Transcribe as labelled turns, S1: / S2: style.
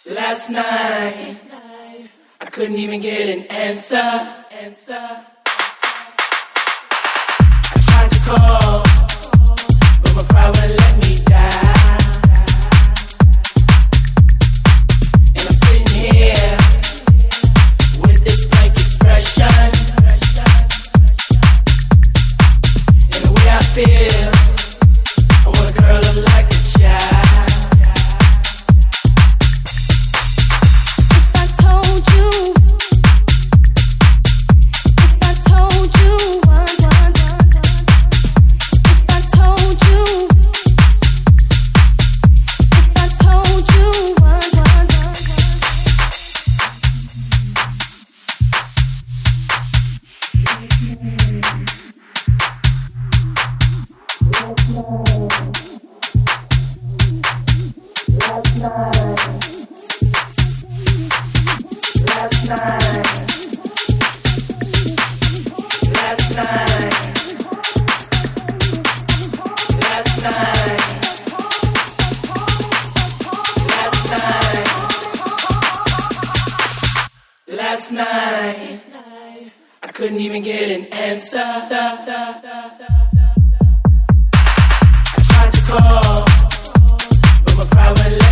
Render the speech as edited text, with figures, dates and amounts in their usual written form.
S1: Last night, I couldn't even get an answer. I tried to call, but my pride wouldn't let me die. And I'm sitting here with this blank expression. And the way I feel, I want a girl look like a child. Last night, I couldn't even get an answer. I tried to call, but my pride wouldn't let me.